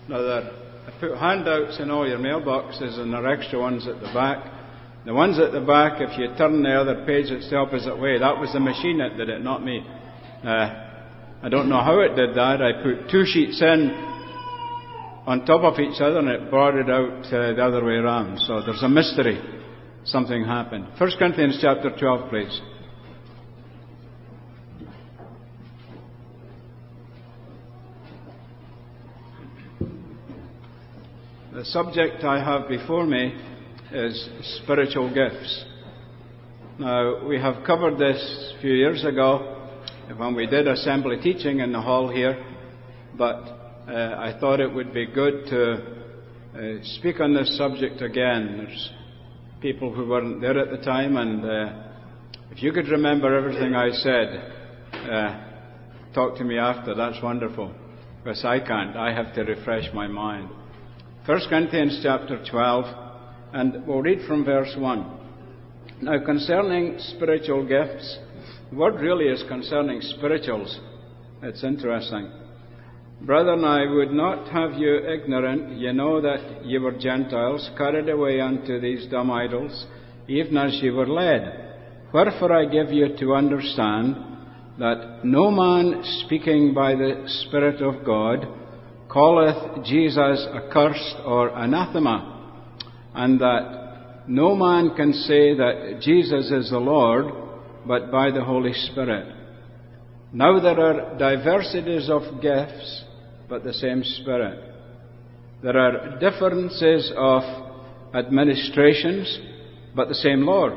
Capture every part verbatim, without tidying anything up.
Now, there, I put handouts in all your mailboxes, and there are extra ones at the back. The ones at the back, if you turn the other page, it's the opposite way. That was the machine that did it, not me. Uh, I don't know how it did that. I put two sheets in on top of each other, and it brought it out uh, the other way around. So there's a mystery. Something happened. First Corinthians chapter twelve, please. The subject I have before me is spiritual gifts. Now, we have covered this a few years ago when we did assembly teaching in the hall here, but uh, I thought it would be good to uh, speak on this subject again. There's people who weren't there at the time, and uh, if you could remember everything I said, uh, talk to me after. That's wonderful, because I can't. I have to refresh my mind. First Corinthians chapter twelve, and we'll read from verse one. Now, concerning spiritual gifts, the word really is concerning spirituals. It's interesting. Brethren, I would not have you ignorant. You know that ye were Gentiles, carried away unto these dumb idols, even as ye were led. Wherefore I give you to understand that no man speaking by the Spirit of God calleth Jesus accursed or anathema, and that no man can say that Jesus is the Lord but by the Holy Spirit. Now there are diversities of gifts, but the same Spirit. There are differences of administrations, but the same Lord.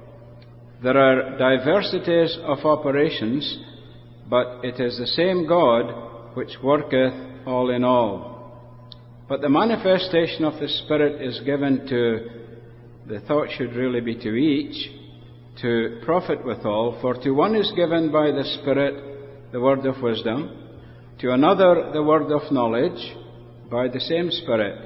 There are diversities of operations, but it is the same God which worketh all in all. But the manifestation of the Spirit is given to, the thought should really be to each, to profit withal. For to one is given by the Spirit the word of wisdom, to another the word of knowledge by the same Spirit,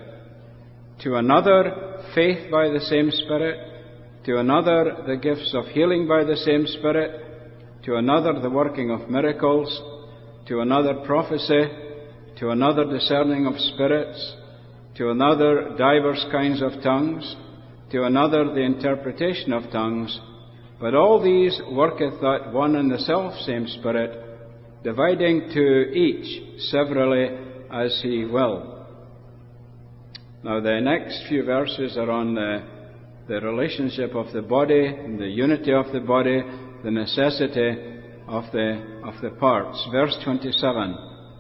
to another faith by the same Spirit, to another the gifts of healing by the same Spirit, to another the working of miracles, to another prophecy, to another discerning of spirits, to another divers kinds of tongues, to another the interpretation of tongues. But all these worketh that one and the selfsame Spirit, dividing to each severally as he will. Now the next few verses are on the, the relationship of the body, and the unity of the body, the necessity of the, of the parts. Verse twenty-seven.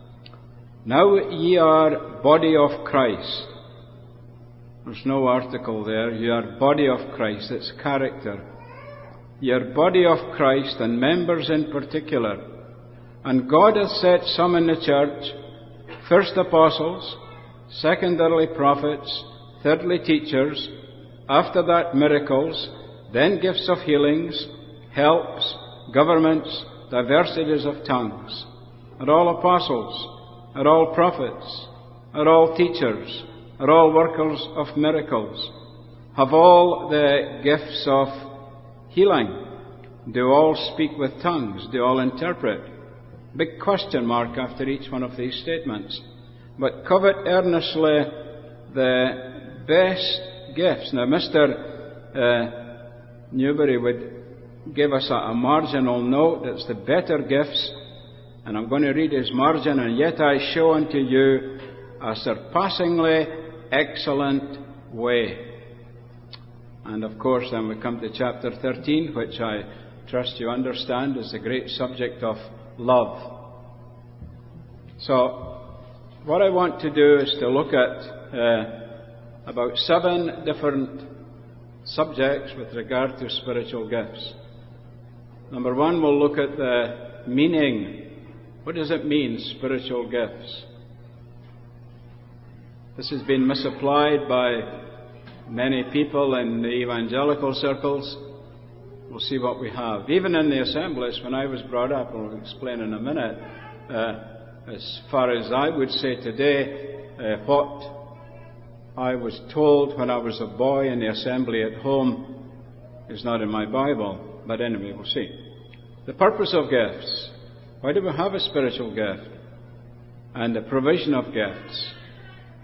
Now ye are body of Christ. There's no article there. You are body of Christ. It's character. Ye are body of Christ, and members in particular. And God hath set some in the church, first apostles, secondarily prophets, thirdly teachers, after that miracles, then gifts of healings, helps, governments, diversities of tongues. Are all apostles? Are all prophets? Are all teachers? Are all workers of miracles? Have all the gifts of healing? Do all speak with tongues? Do all interpret? Big question mark after each one of these statements. But covet earnestly the best gifts. Now, Mister Uh, Newberry would give us a, a marginal note. It's the better gifts. And I'm going to read his margin. And yet I show unto you a surpassingly excellent way. And of course, then we come to chapter thirteen, which I trust you understand is the great subject of love. So, what I want to do is to look at uh, about seven different subjects with regard to spiritual gifts. Number one, we'll look at the meaning. What does it mean, spiritual gifts? This has been misapplied by many people in the evangelical circles. We'll see what we have. Even in the assemblies, when I was brought up, I'll explain in a minute, uh, as far as I would say today, uh, what I was told when I was a boy in the assembly at home is not in my Bible. But anyway, we'll see. The purpose of gifts. Why do we have a spiritual gift? And the provision of gifts.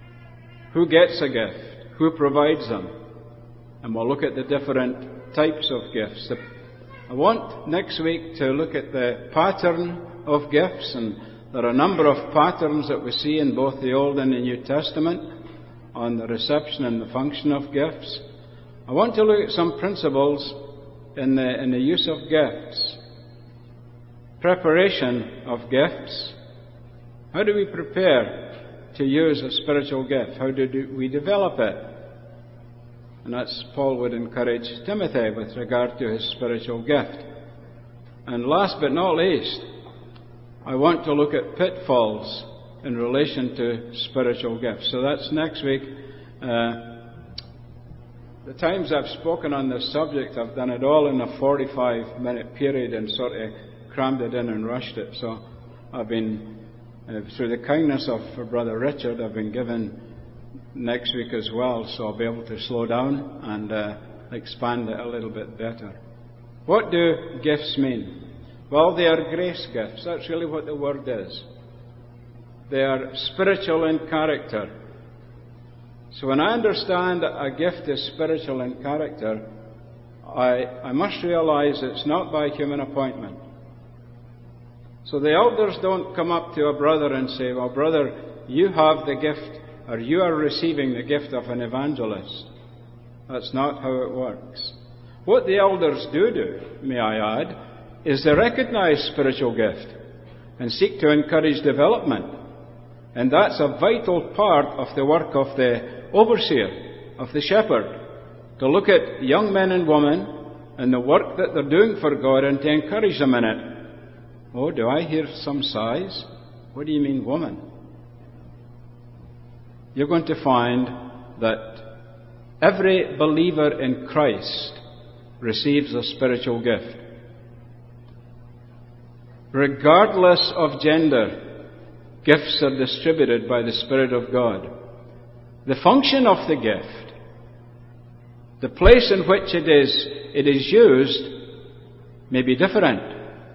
who gets a gift, who provides them. And we'll look at the different types of gifts. I want next week to look at the pattern of gifts, and there are a number of patterns that we see in both the Old and the New Testament on the reception and the function of gifts. I want to look at some principles in the, in the use of gifts. Preparation of gifts. How do we prepare to use a spiritual gift? How do we develop it? And that's Paul would encourage Timothy with regard to his spiritual gift. And last but not least, I want to look at pitfalls in relation to spiritual gifts. So that's next week. Uh, the times I've spoken on this subject, I've done it all in a forty-five minute period and sort of crammed it in and rushed it. So I've been, uh, through the kindness of Brother Richard, I've been given next week as well, so I'll be able to slow down and uh, expand it a little bit better. What do gifts mean? Well, they are grace gifts. That's really what the word is. They are spiritual in character. So when I understand that a gift is spiritual in character, I, I must realize it's not by human appointment. So the elders don't come up to a brother and say, well, brother, you have the gift, or you are receiving the gift of an evangelist. That's not how it works. What the elders do do, may I add, is they recognize spiritual gift and seek to encourage development. And that's a vital part of the work of the overseer, of the shepherd, to look at young men and women and the work that they're doing for God and to encourage them in it. Oh, do I hear some sighs? What do you mean, woman? You're going to find that every believer in Christ receives a spiritual gift. Regardless of gender, gifts are distributed by the Spirit of God. The function of the gift, the place in which it is, it is used, may be different.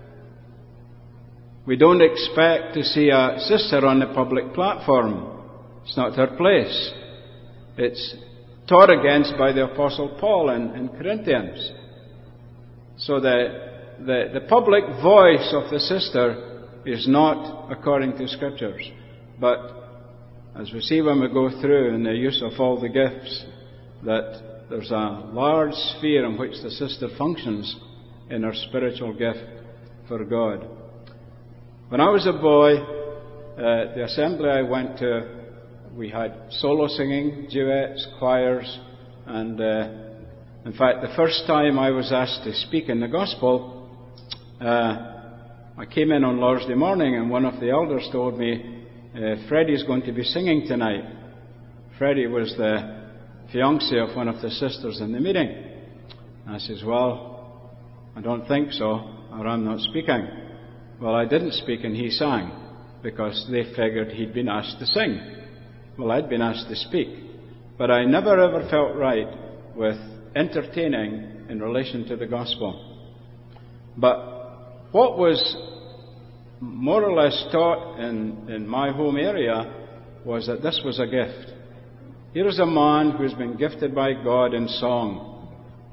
We don't expect to see a sister on the public platform. It's not her place. It's taught against by the Apostle Paul in, in Corinthians. So the, the, the public voice of the sister is not according to Scriptures. But as we see when we go through in the use of all the gifts, that there's a large sphere in which the sister functions in her spiritual gift for God. When I was a boy, uh, the assembly I went to, we had solo singing, duets, choirs, and uh, in fact, the first time I was asked to speak in the gospel, uh, I came in on Lord's Day morning, and one of the elders told me, uh, Freddie's going to be singing tonight. Freddie was the fiancé of one of the sisters in the meeting. I says, well, I don't think so, or I'm not speaking. Well, I didn't speak and he sang, because they figured he'd been asked to sing. Well, I'd been asked to speak. But I never ever felt right with entertaining in relation to the gospel. But what was more or less taught in, in my home area was that this was a gift. Here is a man who's been gifted by God in song.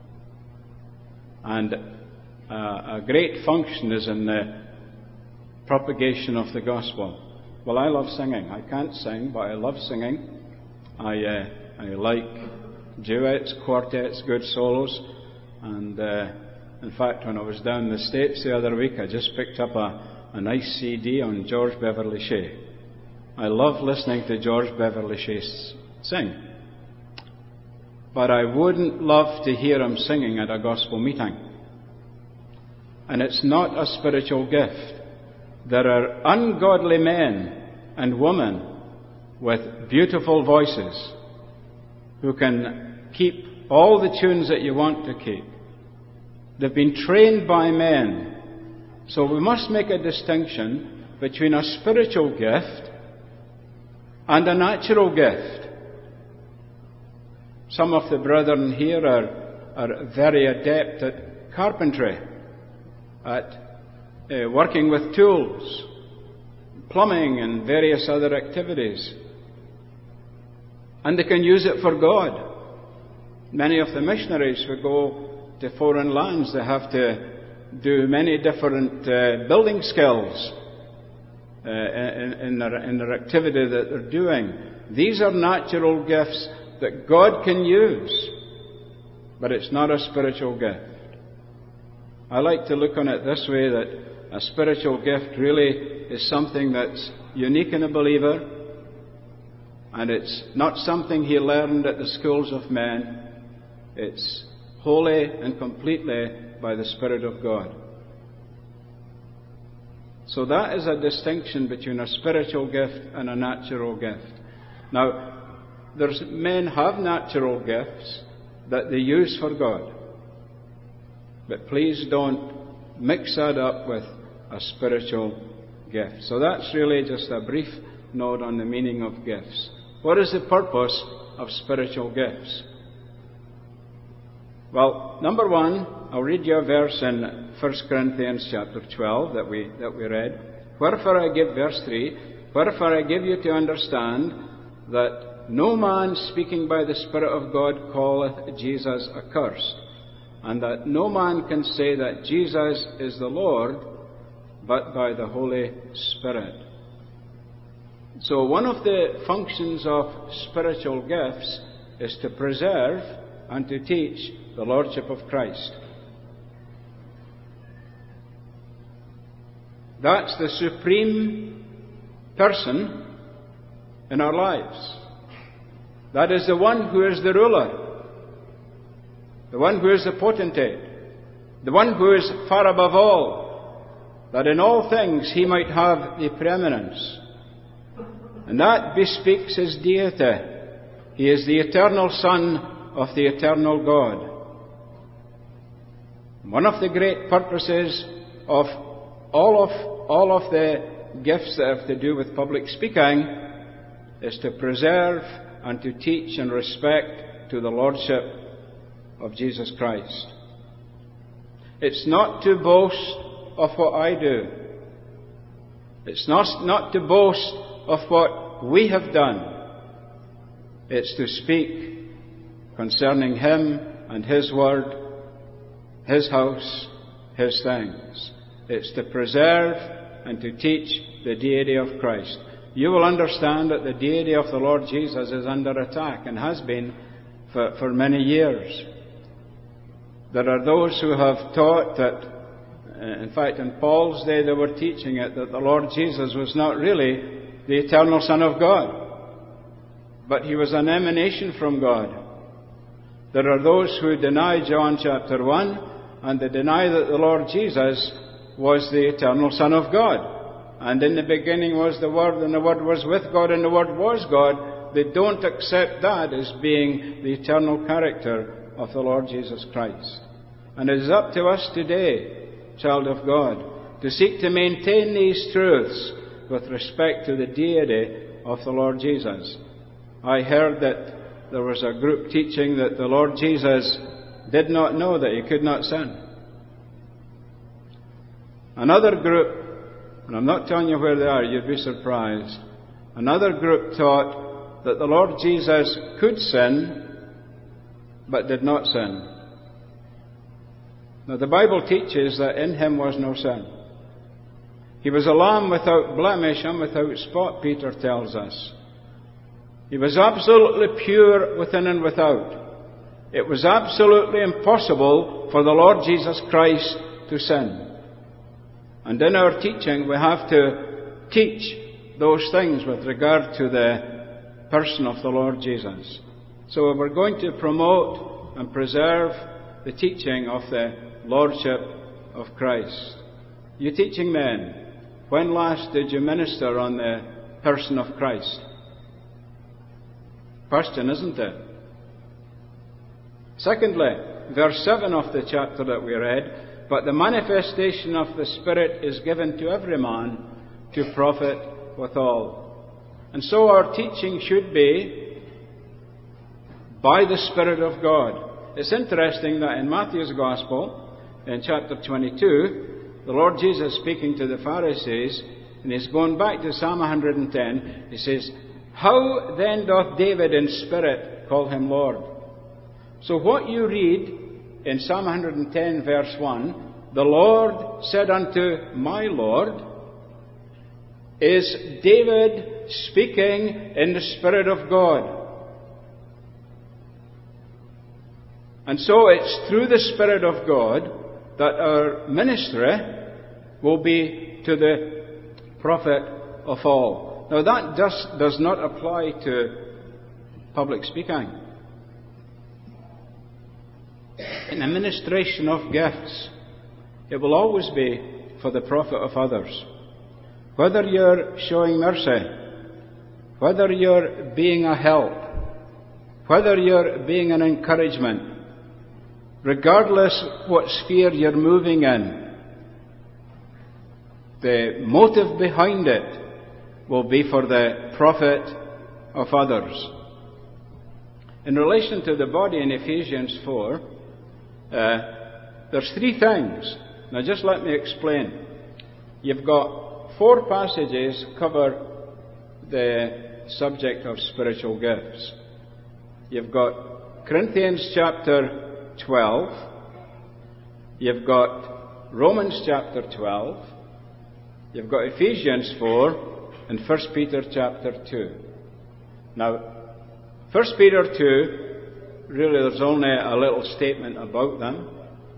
And uh, a great function is in the propagation of the gospel. Well, I love singing. I can't sing, but I love singing. I uh, I like duets, quartets, good solos. And uh, in fact, when I was down in the States the other week, I just picked up a, a nice C D on George Beverly Shea. I love listening to George Beverly Shea sing. But I wouldn't love to hear him singing at a gospel meeting. And it's not a spiritual gift. There are ungodly men and women with beautiful voices who can keep all the tunes that you want to keep. They've been trained by men. So we must make a distinction between a spiritual gift and a natural gift. Some of the brethren here are, are very adept at carpentry, at Uh, working with tools, plumbing and various other activities. And they can use it for God. Many of the missionaries who go to foreign lands, they have to do many different uh, building skills uh, in, in, their, in their activity that they're doing. These are natural gifts that God can use, but it's not a spiritual gift. I like to look on it this way, that a spiritual gift really is something that's unique in a believer, and it's not something he learned at the schools of men. It's wholly and completely by the Spirit of God. So that is a distinction between a spiritual gift and a natural gift. Now, there's men have natural gifts that they use for God. But please don't mix that up with a spiritual gift. So that's really just a brief note on the meaning of gifts. What is the purpose of spiritual gifts? Well, number one, I'll read you a verse in First Corinthians chapter twelve that we that we read. Wherefore I give, verse three, wherefore I give you to understand that no man speaking by the Spirit of God calleth Jesus accursed, and that no man can say that Jesus is the Lord but by the Holy Spirit. So one of the functions of spiritual gifts is to preserve and to teach the Lordship of Christ. That's the supreme person in our lives. That is the one who is the ruler, the one who is the potentate, the one who is far above all, that in all things he might have the preeminence. And that bespeaks his deity. He is the eternal Son of the eternal God. One of the great purposes of all of all of the gifts that have to do with public speaking is to preserve and to teach in respect to the Lordship of Jesus Christ. It's not to boast of what I do. It's not, not to boast of what we have done. It's to speak concerning Him and His Word, His house, His things. It's to preserve and to teach the deity of Christ. You will understand that the deity of the Lord Jesus is under attack and has been for, for many years. There are those who have taught that, in fact, in Paul's day they were teaching it, that the Lord Jesus was not really the eternal Son of God, but He was an emanation from God. There are those who deny John chapter one, and they deny that the Lord Jesus was the eternal Son of God. And in the beginning was the Word, and the Word was with God, and the Word was God. They don't accept that as being the eternal character of the Lord Jesus Christ. And it is up to us today, child of God, to seek to maintain these truths with respect to the deity of the Lord Jesus. I heard that there was a group teaching that the Lord Jesus did not know that He could not sin. Another group, and I'm not telling you where they are, you'd be surprised. Another group taught that the Lord Jesus could sin, but did not sin. Now the Bible teaches that in Him was no sin. He was a lamb without blemish and without spot, Peter tells us. He was absolutely pure within and without. It was absolutely impossible for the Lord Jesus Christ to sin. And in our teaching, we have to teach those things with regard to the person of the Lord Jesus. So we're going to promote and preserve the teaching of the Lordship of Christ. You teaching men, when last did you minister on the person of Christ? Question, isn't it? Secondly, verse seven of the chapter that we read, but the manifestation of the Spirit is given to every man to profit withal. And so our teaching should be by the Spirit of God. It's interesting that in Matthew's Gospel, in chapter twenty-two, the Lord Jesus speaking to the Pharisees, and He's going back to Psalm one hundred ten, He says, How then doth David in spirit call him Lord? So what you read in Psalm one hundred ten verse one, the Lord said unto my Lord, is David speaking in the Spirit of God. And so it's through the Spirit of God that our ministry will be to the prophet of all. Now that just does not apply to public speaking. In the ministration of gifts, it will always be for the profit of others. Whether you're showing mercy, whether you're being a help, whether you're being an encouragement, regardless what sphere you're moving in, the motive behind it will be for the profit of others. In relation to the body in Ephesians four, uh, there's three things. Now just let me explain. You've got four passages cover the subject of spiritual gifts. You've got Corinthians chapter twelve, you've got Romans chapter twelve, you've got Ephesians four, and First Peter chapter two. Now, First Peter two, really there's only a little statement about them,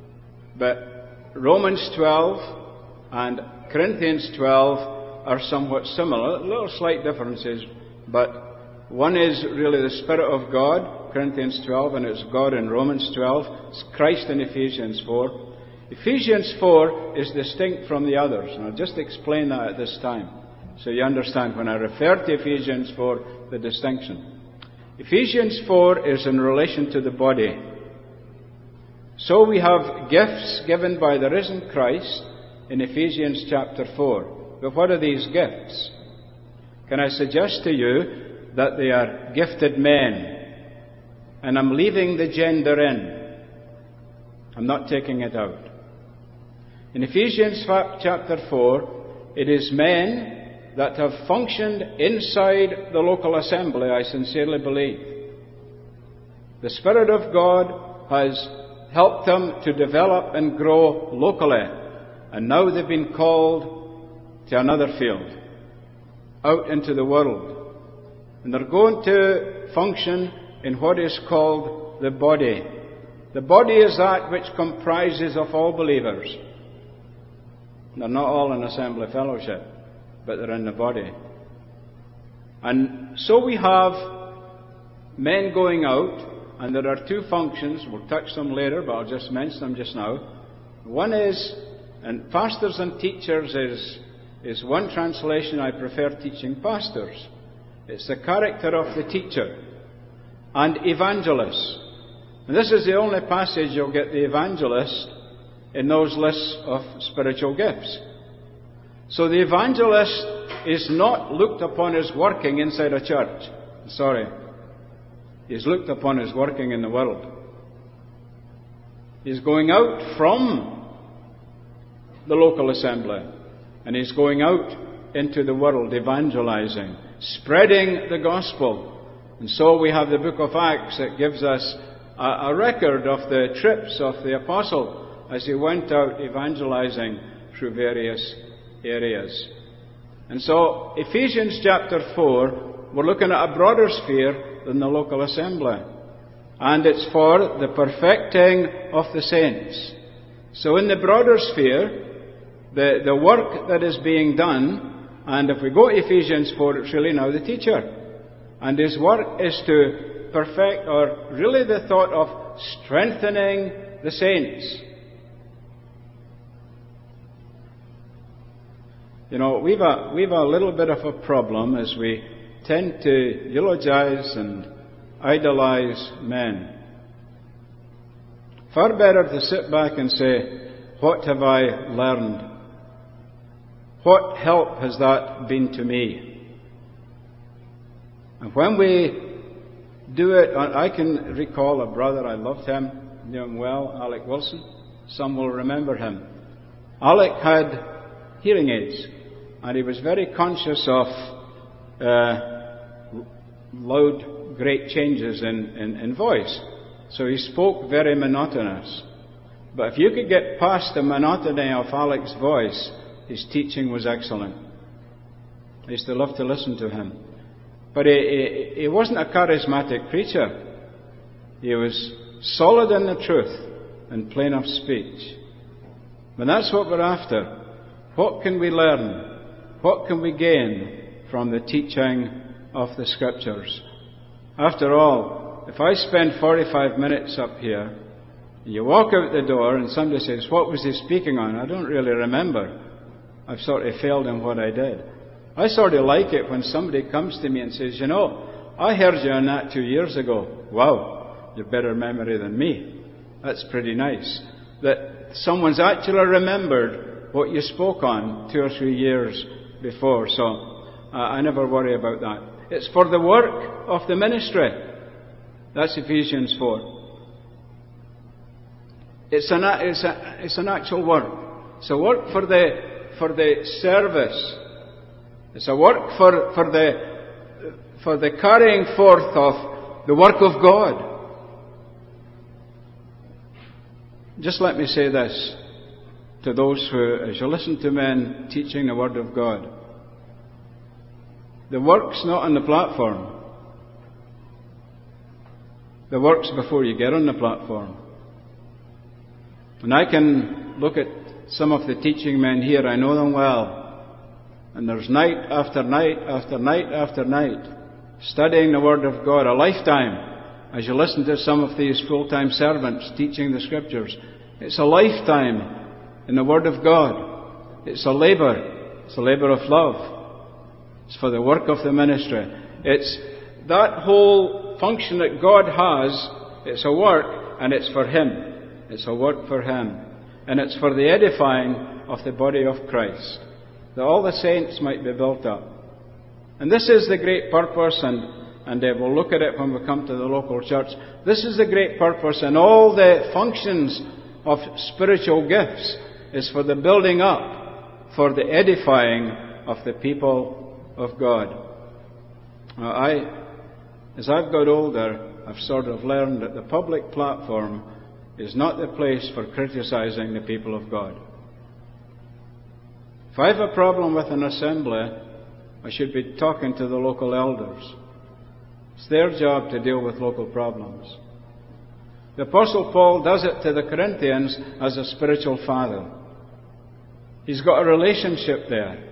but Romans twelve and Corinthians twelve are somewhat similar, little slight differences, but one is really the Spirit of God, Corinthians twelve, and it's God in Romans twelve. It's Christ in Ephesians four. Ephesians four is distinct from the others, and I'll just explain that at this time, so you understand when I refer to Ephesians four, the distinction. Ephesians four is in relation to the body. So we have gifts given by the risen Christ in Ephesians chapter four. But what are these gifts? Can I suggest to you that they are gifted men? And I'm leaving the gender in. I'm not taking it out. In Ephesians chapter four, it is men that have functioned inside the local assembly, I sincerely believe. The Spirit of God has helped them to develop and grow locally. And now they've been called to another field, out into the world. And they're going to function in what is called the body. The body is that which comprises of all believers. They're not all in assembly fellowship, but they're in the body. And so we have men going out, and there are two functions. We'll touch them later, but I'll just mention them just now. One is, and pastors and teachers is, is one translation. I prefer teaching pastors. It's the character of the teacher. And evangelists. And this is the only passage you'll get the evangelist in those lists of spiritual gifts. So the evangelist is not looked upon as working inside a church. Sorry. He's looked upon as working in the world. He's going out from the local assembly, and he's going out into the world evangelizing, spreading the gospel. And so we have the book of Acts that gives us a, a record of the trips of the apostle as he went out evangelizing through various areas. And so Ephesians chapter four, we're looking at a broader sphere than the local assembly, and it's for the perfecting of the saints. So in the broader sphere, The, the work that is being done, and if we go to Ephesians four, it's really now the teacher. And his work is to perfect, or really the thought of strengthening the saints. You know, we've a, we've a little bit of a problem as we tend to eulogize and idolize men. Far better to sit back and say, what have I learned? What help has that been to me? And when we do it, I can recall a brother, I loved him, knew him well, Alec Wilson. Some will remember him. Alec had hearing aids, and he was very conscious of uh, loud, great changes in, in, in voice. So he spoke very monotonous. But if you could get past the monotony of Alec's voice, his teaching was excellent. I used to love to listen to him. But he, he, he wasn't a charismatic preacher. He was solid in the truth and plain of speech. But that's what we're after. What can we learn? What can we gain from the teaching of the Scriptures? After all, if I spend forty-five minutes up here, and you walk out the door and somebody says, "What was he speaking on?" I don't really remember. I've sort of failed in what I did. I sort of like it when somebody comes to me and says, "You know, I heard you on that two years ago." Wow, you've better memory than me. That's pretty nice. That someone's actually remembered what you spoke on two or three years before. So uh, I never worry about that. It's for the work of the ministry. That's Ephesians four. It's an, it's, a, it's an actual work. It's a work for the, for the service. It's a work for, for, the, for the carrying forth of the work of God. Just let me say this to those who, as you listen to men teaching the Word of God, the work's not on the platform. The work's before you get on the platform. And I can look at some of the teaching men here, I know them well, and there's night after night after night after night studying the Word of God, a lifetime. As you listen to some of these full-time servants teaching the Scriptures, it's a lifetime in the Word of God. It's a labour. It's a labour of love. It's for the work of the ministry. It's that whole function that God has. It's a work, and it's for Him. It's a work for Him. And it's for the edifying of the body of Christ, that all the saints might be built up. And this is the great purpose, and And uh, we'll look at it when we come to the local church. This is the great purpose, and all the functions of spiritual gifts is for the building up, for the edifying of the people of God. Uh, I, as I've got older, I've sort of learned that the public platform is not the place for criticizing the people of God. If I have a problem with an assembly, I should be talking to the local elders. It's their job to deal with local problems. The Apostle Paul does it to the Corinthians as a spiritual father. He's got a relationship there.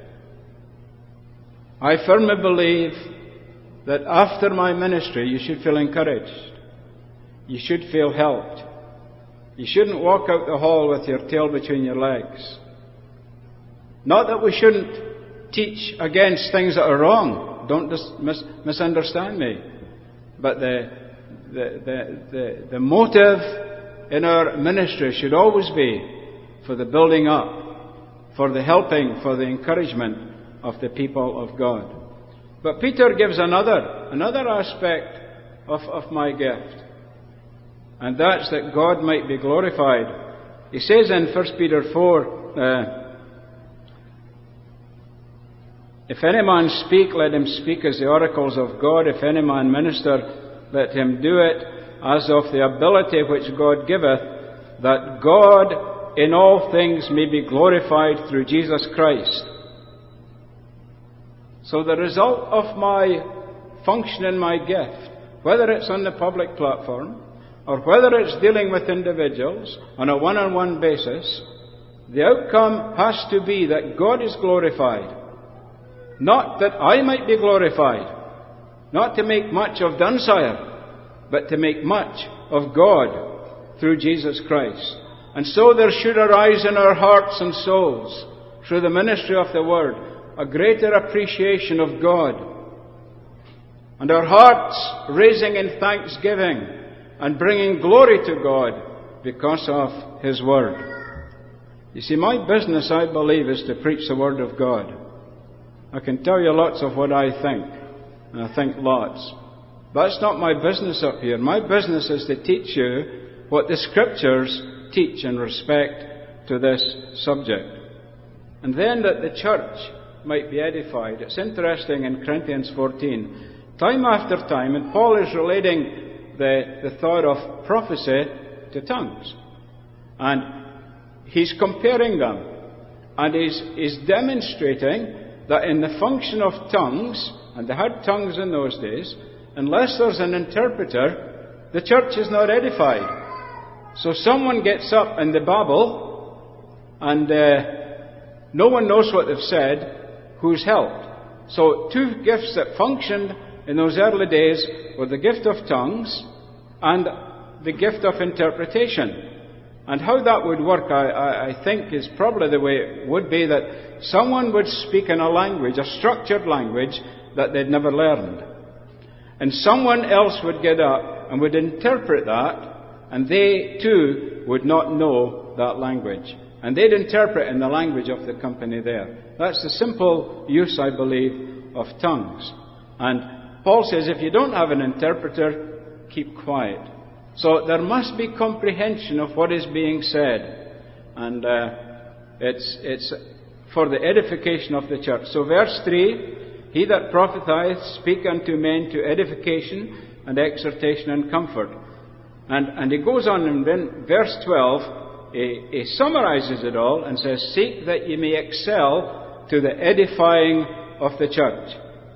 I firmly believe that after my ministry you should feel encouraged. You should feel helped. You shouldn't walk out the hall with your tail between your legs. Not that we shouldn't teach against things that are wrong. Don't dis- mis- misunderstand me. But the, the, the, the, the motive in our ministry should always be for the building up, for the helping, for the encouragement of the people of God. But Peter gives another, another aspect of, of my gift. And that's that God might be glorified. He says in First Peter four, uh, if any man speak, let him speak as the oracles of God. If any man minister, let him do it as of the ability which God giveth, that God in all things may be glorified through Jesus Christ. So the result of my function in my gift, whether it's on the public platform, or whether it's dealing with individuals on a one-on-one basis, the outcome has to be that God is glorified. Not that I might be glorified. Not to make much of Dunsire, but to make much of God through Jesus Christ. And so there should arise in our hearts and souls, through the ministry of the Word, a greater appreciation of God. And our hearts raising in thanksgiving and bringing glory to God because of His Word. You see, my business, I believe, is to preach the Word of God. I can tell you lots of what I think, and I think lots. That's not my business up here. My business is to teach you what the Scriptures teach in respect to this subject. And then that the church might be edified. It's interesting in Corinthians fourteen, time after time, and Paul is relating the, the thought of prophecy to tongues. And he's comparing them. And he's, he's demonstrating that in the function of tongues, and they had tongues in those days, unless there's an interpreter, the church is not edified. So someone gets up and they babble, and uh, no one knows what they've said, who's helped. So two gifts that functioned in those early days were the gift of tongues and the gift of interpretation. And how that would work, I, I, I think, is probably the way it would be that someone would speak in a language, a structured language, that they'd never learned. And someone else would get up and would interpret that, and they too would not know that language. And they'd interpret in the language of the company there. That's the simple use, I believe, of tongues. And Paul says, if you don't have an interpreter, keep quiet. So there must be comprehension of what is being said. And uh, it's, it's for the edification of the church. So verse three, he that prophesieth speak unto men to edification and exhortation and comfort. And, and he goes on in verse twelve, he, he summarizes it all and says, seek that ye may excel to the edifying of the church.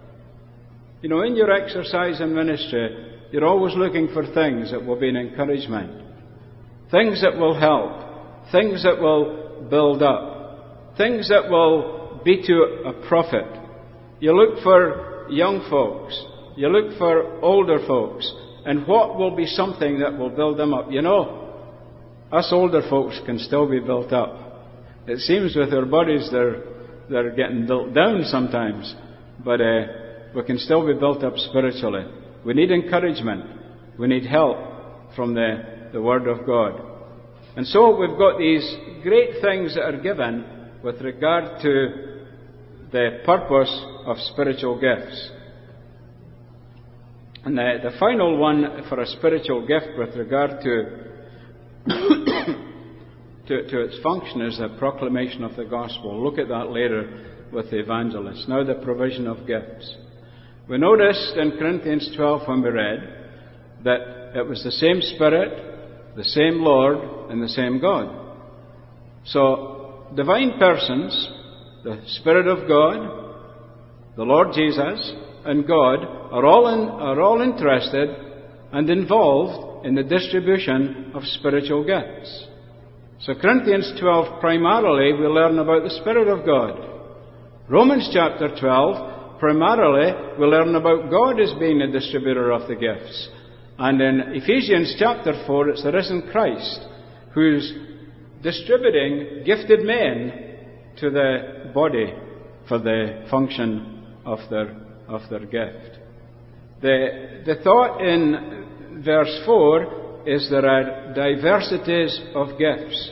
You know, in your exercise and ministry, you're always looking for things that will be an encouragement, things that will help, things that will build up, things that will be to a profit. You look for young folks, you look for older folks, and what will be something that will build them up? You know, us older folks can still be built up. It seems with our bodies they're, they're getting built down sometimes, but uh, we can still be built up spiritually. We need encouragement. We need help from the, the Word of God. And so we've got these great things that are given with regard to the purpose of spiritual gifts. And the, the final one for a spiritual gift with regard to, to, to its function is the proclamation of the gospel. We'll look at that later with the evangelists. Now the provision of gifts. We noticed in Corinthians twelve when we read that it was the same Spirit, the same Lord, and the same God. So, divine persons, the Spirit of God, the Lord Jesus, and God are all, in, are all interested and involved in the distribution of spiritual gifts. So Corinthians twelve, primarily, we learn about the Spirit of God. Romans chapter twelve, primarily, we learn about God as being the distributor of the gifts. And in Ephesians chapter four, it's the risen Christ who's distributing gifted men to the body for the function of their, of their gift. The, the thought in verse four is there are diversities of gifts.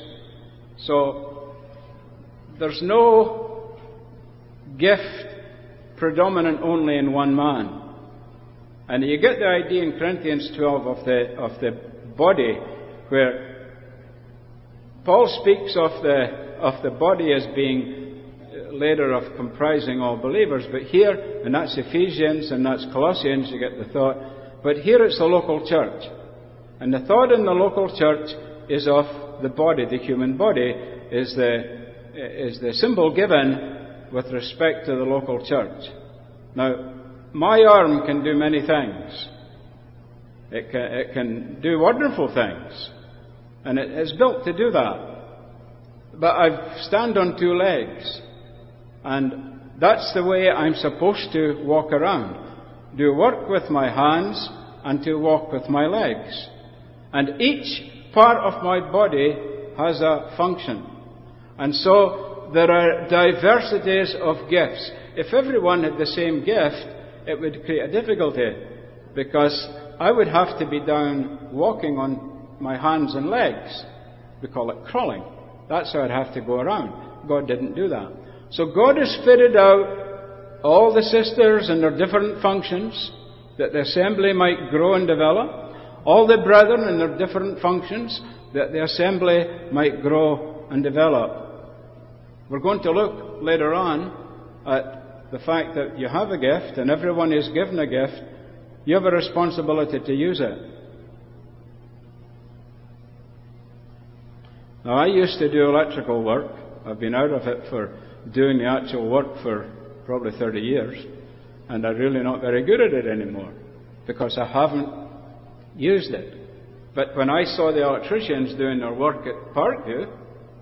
So, there's no gift predominant only in one man. And you get the idea in Corinthians twelve of the, of the body, where Paul speaks of the, of the body as being later of comprising all believers, but here, and that's Ephesians and that's Colossians, you get the thought, but here it's the local church. And the thought in the local church is of the body, the human body, is the, is the symbol given with respect to the local church. Now, my arm can do many things. It can, it can do wonderful things. And it is built to do that. But I stand on two legs. And that's the way I'm supposed to walk around. Do work with my hands and to walk with my legs. And each part of my body has a function. And so there are diversities of gifts. If everyone had the same gift, it would create a difficulty, because I would have to be down walking on my hands and legs. We call it crawling. That's how I'd have to go around. God didn't do that. So God has fitted out all the sisters and their different functions, that the assembly might grow and develop. All the brethren and their different functions, that the assembly might grow and develop. We're going to look later on at the fact that you have a gift, and everyone is given a gift, You have a responsibility to use it. Now, I used to do electrical work. I've been out of it for doing the actual work for probably thirty years. And I'm really not very good at it anymore because I haven't used it. But when I saw the electricians doing their work at Parkview,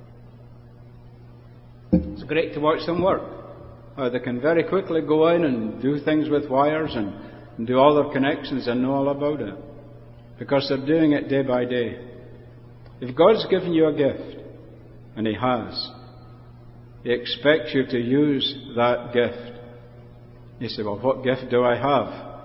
it's great to watch them work. Uh, they can very quickly go in and do things with wires and, and do all their connections and know all about it. Because they're doing it day by day. If God's given you a gift, and He has, He expects you to use that gift. You say, well, what gift do I have?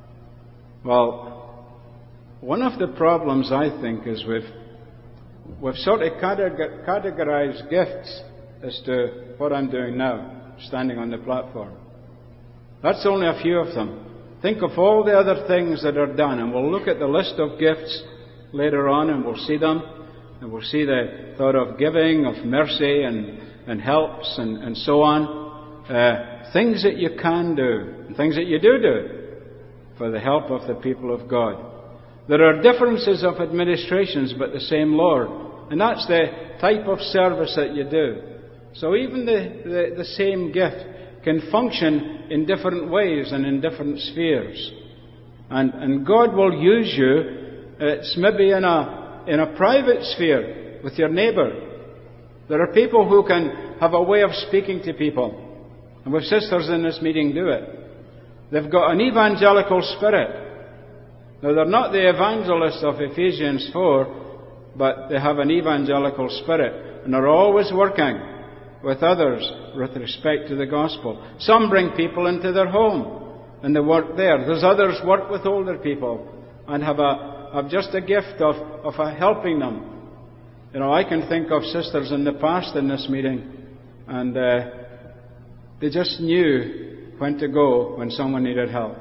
Well, one of the problems, I think, is we've, we've sort of categorized gifts as to what I'm doing now, standing on the platform. That's only a few of them. Think of all the other things that are done, and we'll look at the list of gifts later on, and we'll see them, and we'll see the thought of giving, of mercy, and, and helps, and, and so on. Uh, things that you can do, and things that you do do for the help of the people of God. There are differences of administrations, but the same Lord. And that's the type of service that you do. So even the, the, the same gift can function in different ways and in different spheres. And, and God will use you, it's maybe in a, in a private sphere with your neighbour. There are people who can have a way of speaking to people. And with sisters in this meeting do it. They've got an evangelical spirit. Now, they're not the evangelists of Ephesians four, but they have an evangelical spirit. And they're always working with others with respect to the gospel. Some bring people into their home, and they work there. There's others work with older people and have, a, have just a gift of, of a helping them. You know, I can think of sisters in the past in this meeting, and uh, they just knew when to go when someone needed help.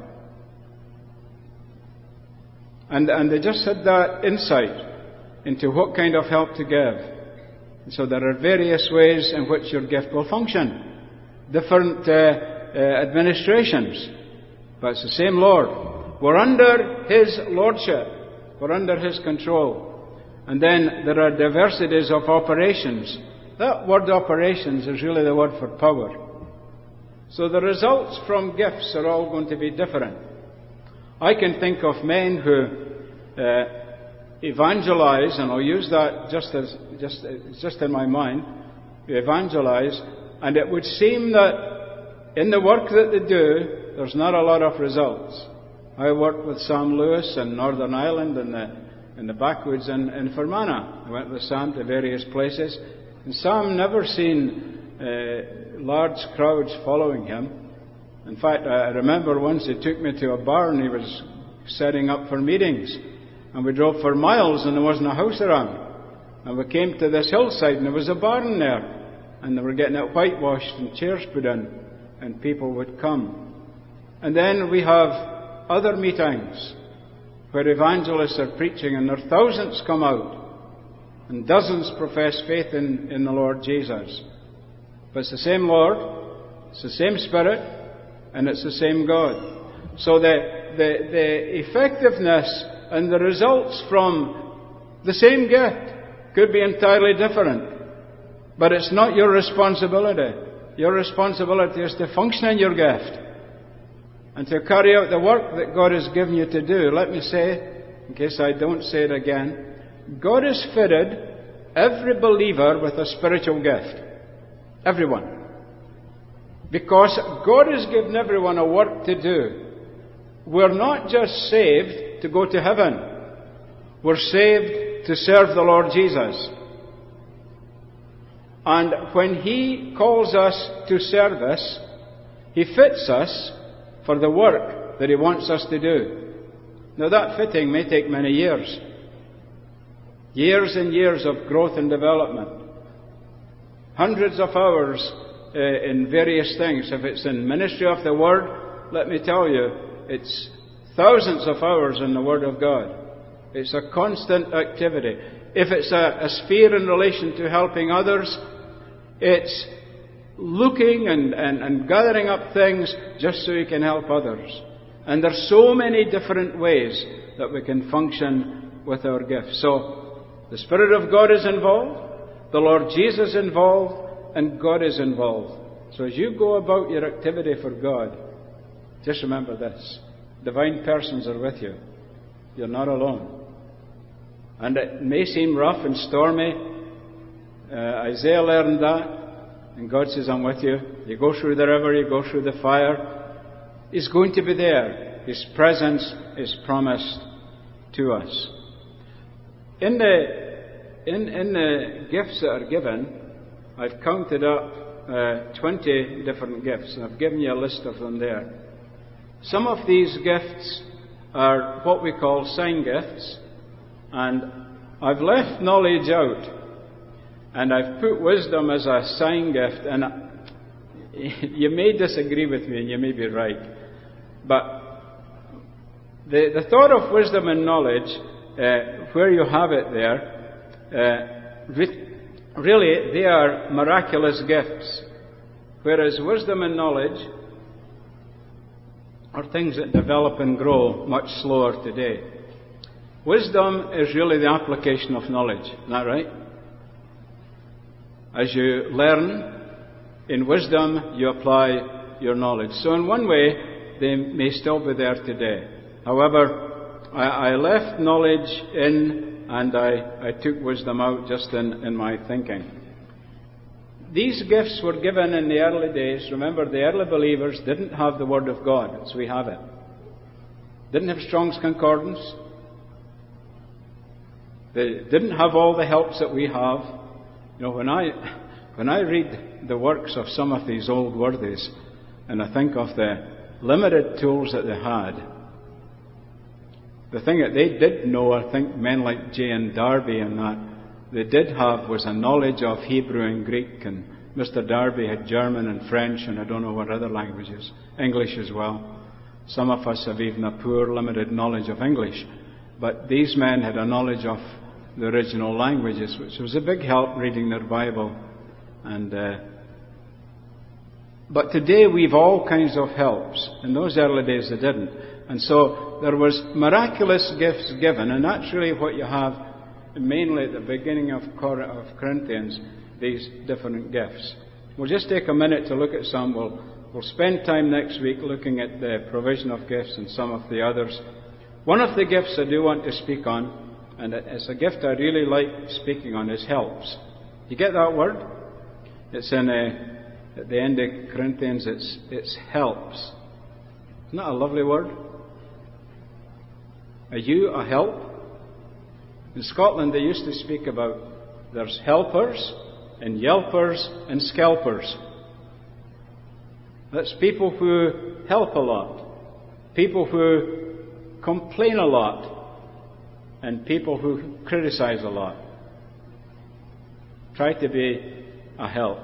And, and they just had that insight into what kind of help to give. And so there are various ways in which your gift will function. Different uh, uh, administrations. But it's the same Lord. We're under His lordship. We're under His control. And then there are diversities of operations. That word operations is really the word for power. So the results from gifts are all going to be different. I can think of men who uh, evangelize, and I'll use that just as just it's just in my mind, evangelize, and it would seem that in the work that they do, there's not a lot of results. I worked with Sam Lewis in Northern Ireland in the in the backwoods in, in Fermanagh. I went with Sam to various places, and Sam never seen uh, large crowds following him. In fact, I remember once he took me to a barn he was setting up for meetings. And we drove for miles and there wasn't a house around. And we came to this hillside and there was a barn there. And they were getting it whitewashed and chairs put in. And people would come. And then we have other meetings where evangelists are preaching and there are thousands come out. And dozens profess faith in, in the Lord Jesus. But it's the same Lord, it's the same Spirit, and it's the same God. So the, the, the effectiveness and the results from the same gift could be entirely different. But it's not your responsibility. Your responsibility is to function in your gift and to carry out the work that God has given you to do. Let me say, in case I don't say it again, God has fitted every believer with a spiritual gift. Everyone. Because God has given everyone a work to do. We're not just saved to go to heaven. We're saved to serve the Lord Jesus. And when He calls us to service, He fits us for the work that He wants us to do. Now that fitting may take many years. Years and years of growth and development. Hundreds of hours Uh, in various things. If it's in ministry of the Word, let me tell you, it's thousands of hours in the Word of God. It's a constant activity. If it's a, a sphere in relation to helping others, it's looking and, and, and gathering up things just so you can help others. And there's so many different ways that we can function with our gifts. So, the Spirit of God is involved, the Lord Jesus is involved, and God is involved. So as you go about your activity for God, just remember this. Divine persons are with you. You're not alone. And it may seem rough and stormy. Uh, Isaiah learned that. And God says, I'm with you. You go through the river, you go through the fire. He's going to be there. His presence is promised to us. In the, in, in the gifts that are given, I've counted up uh, twenty different gifts. And I've given you a list of them there. Some of these gifts are what we call sign gifts. And I've left knowledge out. And I've put wisdom as a sign gift. And you may disagree with me, and you may be right. But the, the thought of wisdom and knowledge, uh, where you have it there, uh, really they are miraculous gifts. Whereas wisdom and knowledge are things that develop and grow much slower today. Wisdom is really the application of knowledge. Isn't that right? As you learn, in wisdom you apply your knowledge. So in one way, they may still be there today. However, I, I left knowledge in and I, I took wisdom out just in, in my thinking. These gifts were given in the early days. Remember, the early believers didn't have the Word of God as we have it. Didn't have Strong's Concordance. They didn't have all the helps that we have. You know, when I when I read the works of some of these old worthies, and I think of the limited tools that they had, the thing that they did know, I think men like J N Darby and that, they did have was a knowledge of Hebrew and Greek, and Mister Darby had German and French, and I don't know what other languages, English as well. Some of us have even a poor, limited knowledge of English. But these men had a knowledge of the original languages, which was a big help reading their Bible. And uh, but today we've all kinds of helps. In those early days they didn't. And so there was miraculous gifts given, and that's really what you have mainly at the beginning of Corinthians, these different gifts. We'll just take a minute to look at some. We'll, we'll spend time next week looking at the provision of gifts and some of the others. One of the gifts I do want to speak on, and it's a gift I really like speaking on, is helps. You get that word? It's in uh, at the end of Corinthians. It's it's helps. Isn't that a lovely word? Are you a help? In Scotland, they used to speak about there's helpers and yelpers and scalpers. That's people who help a lot, people who complain a lot, and people who criticize a lot. Try to be a help.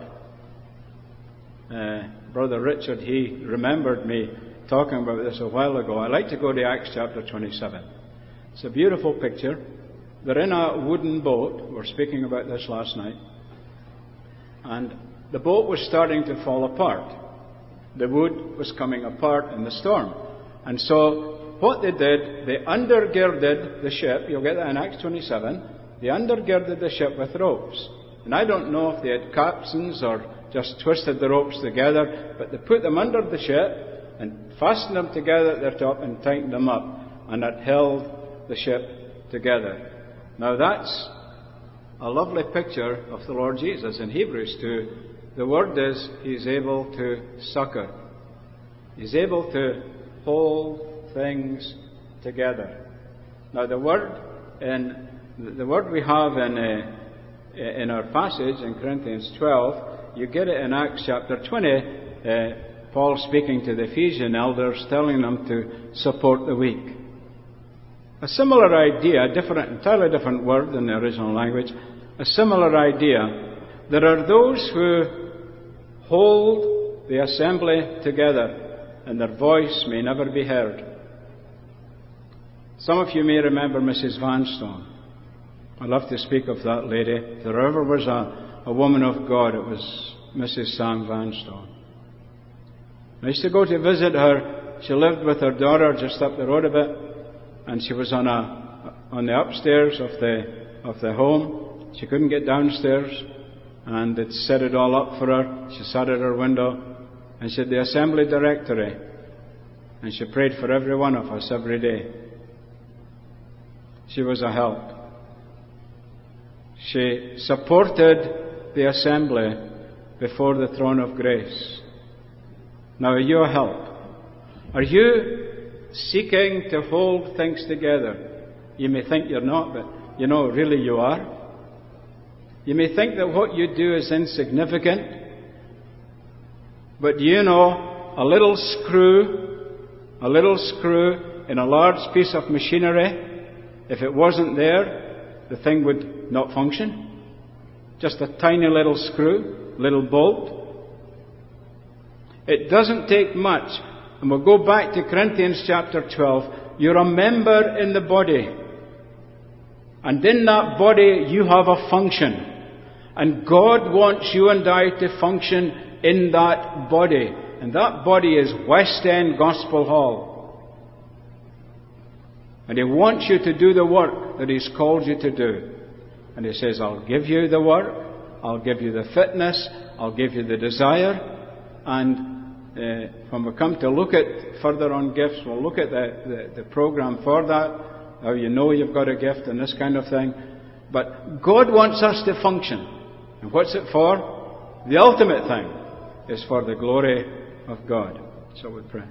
Uh, Brother Richard, he remembered me talking about this a while ago. I like to go to Acts chapter twenty-seven. It's a beautiful picture. They're in a wooden boat. We were speaking about this last night. And the boat was starting to fall apart. The wood was coming apart in the storm. And so what they did, they undergirded the ship. You'll get that in Acts twenty-seven. They undergirded the ship with ropes. And I don't know if they had capstans or just twisted the ropes together, but they put them under the ship and fastened them together at their top and tightened them up. And that held the ship together. Now that's a lovely picture of the Lord Jesus. In Hebrews two, the word is He's able to succor. He's able to hold things together. Now the word in the word we have in uh, in our passage in Corinthians twelve, you get it in Acts chapter twenty. Uh, Paul speaking to the Ephesian elders, telling them to support the weak. A similar idea, a different, entirely different word than the original language. A similar idea. There are those who hold the assembly together, and their voice may never be heard. Some of you may remember Missus Vanstone. I love to speak of that lady. If there ever was a, a woman of God, it was Missus Sam Vanstone. I used to go to visit her she lived with her daughter just up the road a bit, and she was on a on the upstairs of the of the home. She couldn't get downstairs, and it set it all up for her. She sat at her window, and she had the assembly directory, and she prayed for every one of us every day. She was a help. She supported the assembly before the throne of grace. Now, are you a help? Are you seeking to hold things together? You may think you're not, but you know, really you are. You may think that what you do is insignificant, but you know, a little screw, a little screw in a large piece of machinery, if it wasn't there, the thing would not function. Just a tiny little screw, little bolt. It doesn't take much. And we'll go back to Corinthians chapter twelve. You're a member in the body. And in that body you have a function. And God wants you and I to function in that body. And that body is West End Gospel Hall. And He wants you to do the work that He's called you to do. And He says, I'll give you the work, I'll give you the fitness, I'll give you the desire. And uh, when we come to look at further on gifts, we'll look at the, the, the program for that, how you know you've got a gift and this kind of thing. But God wants us to function. And what's it for? The ultimate thing is for the glory of God. So we pray.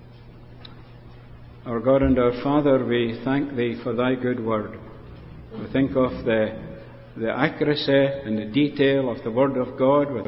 Our God and our Father, we thank Thee for Thy good word. We think of the, the accuracy and the detail of the Word of God with